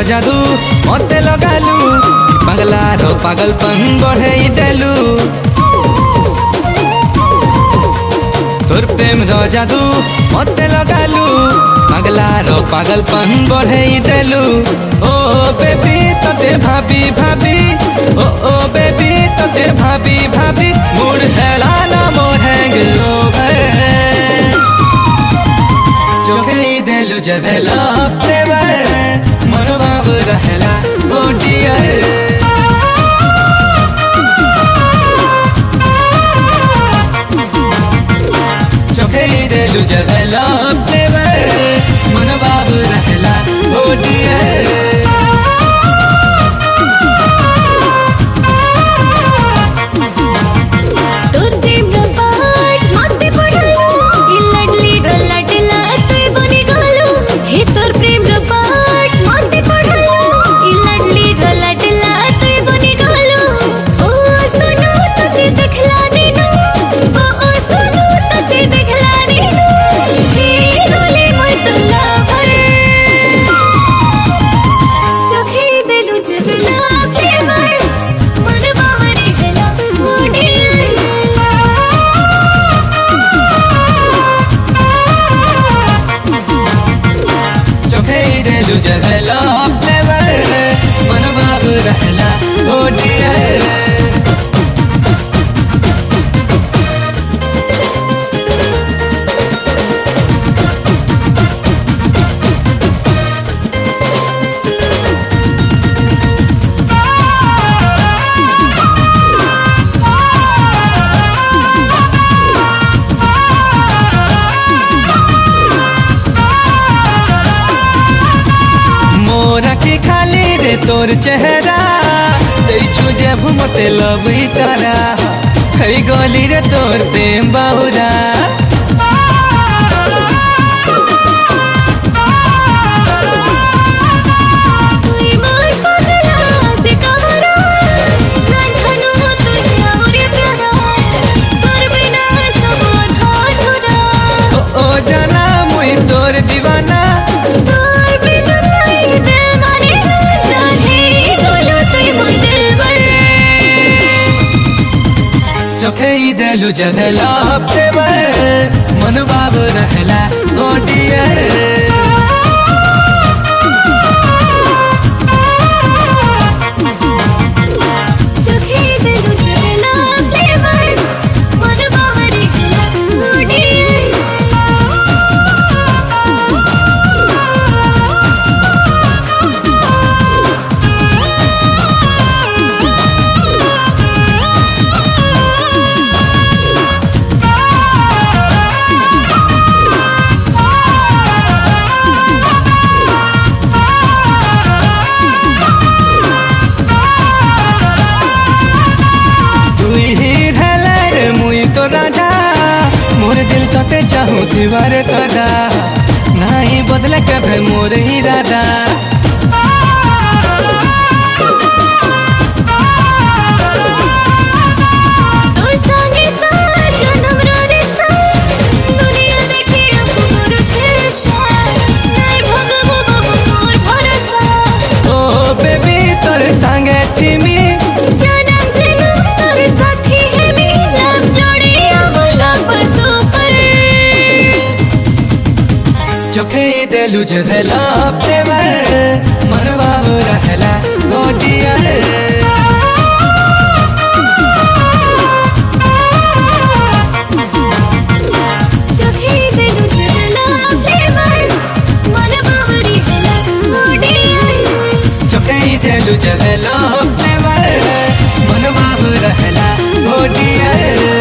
जादू मते लगालू पगला रो पागलपन बढ़ाई देलू तोर प्रेम रो जादू मते लगालू पगला रो पागलपन बढ़ाई देलू ओ बेबी तते भाभी भाभी ओ बेबी तते भाभी भाभी मूड हेला ना मोर हैंग ओवर चोखे देलू जवेला फ्लेवर मन बाब रहला ओ डियर चोखे देलू जवेला फ्लेवर मन बाब रहला ओ डियर जवेला फ्लेवर मन बाब रहला ओ डियर रखी खाली रे तोर चेहरा तेरी छुजे भूमते लबई तारा खई गली रे तोर प्रेम बाहुरा ओ जाना मुई तोर दीवाना चोखे देलू जवेला फ्लेवर मन बाब रहला ओ डियर चोखे देलू जवेला फ्लेवर मन बाब रहला ओ डियर मोर दिल तते चाहूं दीवारे सदा नहीं बदले कभी मोर इरादा तोर संगे साथ जन्म रो रिश्ता दुनिया देखे अब मोर छेशा नहीं भगबो बाबू मोर भरोसा ओ बेबी तोर संगे थीमी जन्म जन्म तोर साथी है मी लव जोड़ी अमला बसो पर चोखे देलू जवेला फ्लेवर मन बाब रहला ओ डियर चोखे देलू जवेला फ्लेवर मन बाब रहला ओ डियर चोखे देलू जवेला फ्लेवर मन बाब रहला ओ डियर